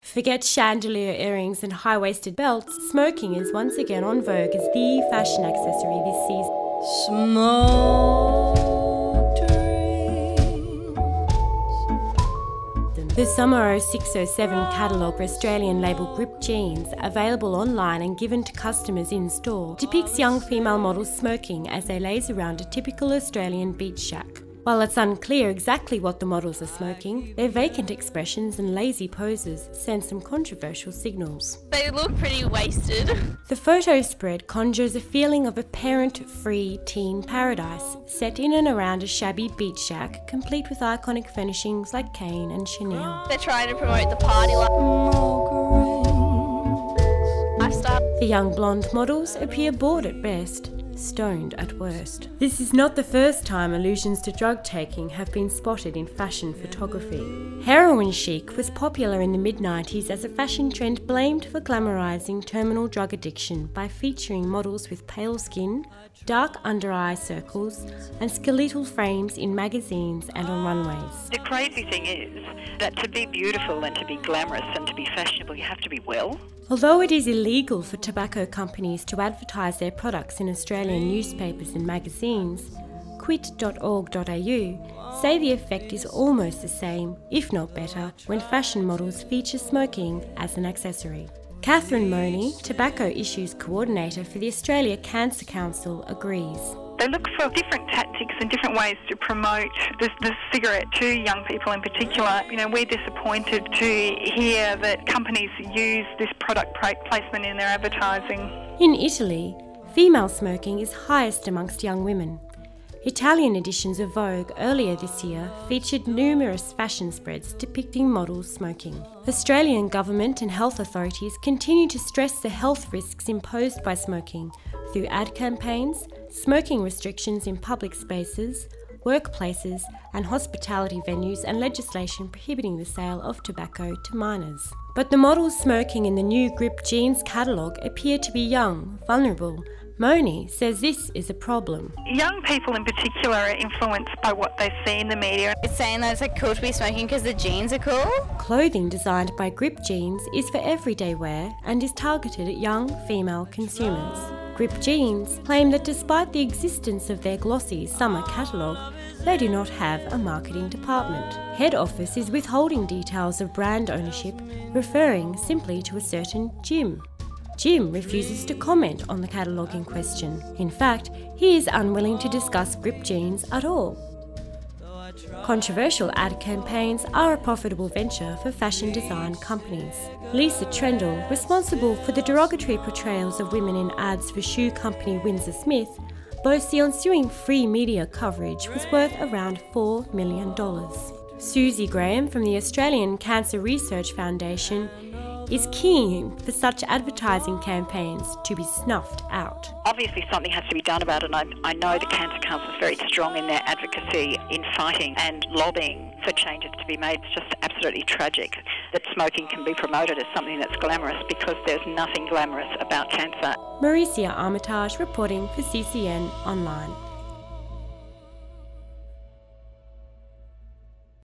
Forget chandelier earrings and high-waisted belts, smoking is once again on vogue as the fashion accessory this season. The Summer 06-07 catalogue for Australian label Grip Jeans, available online and given to customers in store, depicts young female models smoking as they laze around a typical Australian beach shack. While it's unclear exactly what the models are smoking, their vacant expressions and lazy poses send some controversial signals. They look pretty wasted. The photo spread conjures a feeling of a parent-free teen paradise, set in and around a shabby beach shack, complete with iconic furnishings like Kane and Chanel. They're trying to promote the party lifestyle. The young blonde models appear bored at best, stoned at worst. This is not the first time allusions to drug taking have been spotted in fashion photography. Heroin chic was popular in the mid-90s as a fashion trend blamed for glamorizing terminal drug addiction by featuring models with pale skin, dark under-eye circles, and skeletal frames in magazines and on runways. The crazy thing is that to be beautiful and to be glamorous and to be fashionable, you have to be well. Although it is illegal for tobacco companies to advertise their products in Australian newspapers and magazines, quit.org.au say the effect is almost the same, if not better, when fashion models feature smoking as an accessory. Catherine Money, Tobacco Issues Coordinator for the Australia Cancer Council, agrees. They look for different tactics and different ways to promote the cigarette to young people in particular. We're disappointed to hear that companies use this product placement in their advertising. In Italy, female smoking is highest amongst young women. Italian editions of Vogue earlier this year featured numerous fashion spreads depicting models smoking. Australian government and health authorities continue to stress the health risks imposed by smoking through ad campaigns, smoking restrictions in public spaces, workplaces and hospitality venues, and legislation prohibiting the sale of tobacco to minors. But the models smoking in the new Grip Jeans catalogue appear to be young, vulnerable. Moni says this is a problem. Young people in particular are influenced by what they see in the media. It's saying that it's cool to be smoking because the jeans are cool. Clothing designed by Grip Jeans is for everyday wear and is targeted at young female consumers. Grip Jeans claim that despite the existence of their glossy summer catalogue, they do not have a marketing department. Head office is withholding details of brand ownership, referring simply to a certain Jim. Jim refuses to comment on the catalogue in question. In fact, he is unwilling to discuss Grip Jeans at all. Controversial ad campaigns are a profitable venture for fashion design companies. Lisa Trendle, responsible for the derogatory portrayals of women in ads for shoe company Windsor Smith, boasts the ensuing free media coverage was worth around $4 million. Susie Graham from the Australian Cancer Research Foundation is keen for such advertising campaigns to be snuffed out. Obviously something has to be done about it, and I know the Cancer Council is very strong in their advocacy in fighting and lobbying for changes to be made. It's just absolutely tragic that smoking can be promoted as something that's glamorous, because there's nothing glamorous about cancer. Mauricia Armitage reporting for CCN Online.